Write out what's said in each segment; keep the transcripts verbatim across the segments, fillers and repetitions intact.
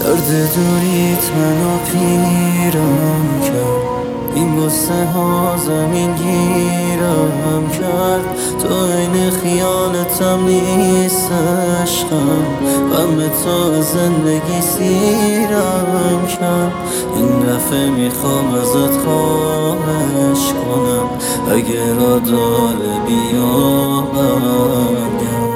درد دوریت منو پیرم کرد، این غصه ها زمین گیرم کرد. تو این خیالتم نیست عشقم، غم تو زندگی سیرم کرد. این دفعه میخوام ازت خواهش کنم، اگه را داره بیا برگرد.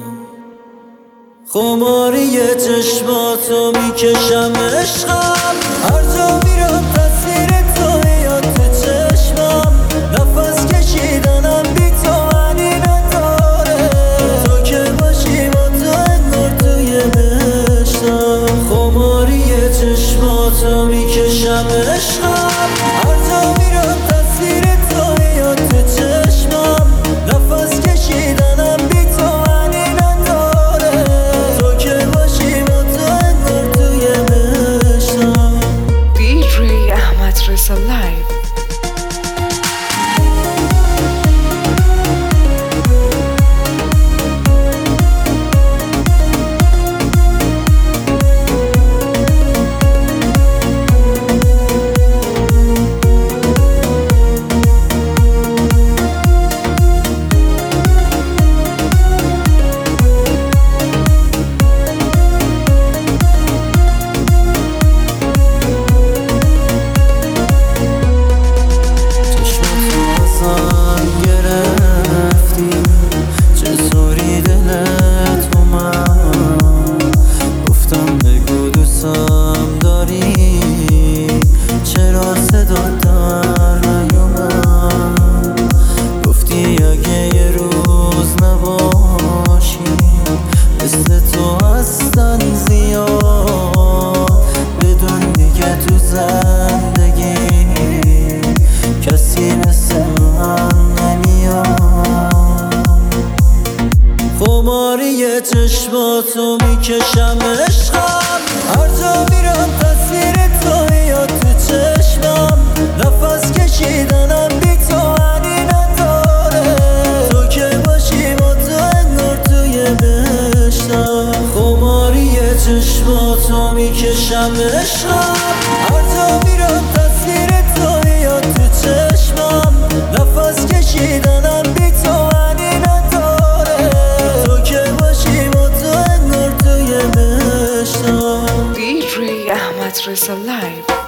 خماری چشماتو میکشم عشقم، هر جا میرم تصویر تو میاد تو چشمم. نفس کشیدنم بی تو معنی نداره، تو که باشی با تو انگار توی بهشتم. خماری چشماتو میکشم عشقم، هر جا میرم تصویر تو میاد تو چشمم. نفس کشیدنم بی تو معنی نداره، تو که باشی با تو انگار توی بهشتم. دی جی احمد رضا لایو. خماری چشماتو میکشم عشقم، هر جا میرم تصویر تو میاد تو چشمم. نفس کشیدنم بی تو معنی نداره، تو که باشی با تو انگار توی بهشتم. خماری چشماتو میکشم عشقم، هر جا میرم تصویر تو میاد تو چشمم. نفس کشیدنم بی تو معنی نداره، تو که باشی با تو انگار توی بهشتم. دی جی احمد رضا لایو.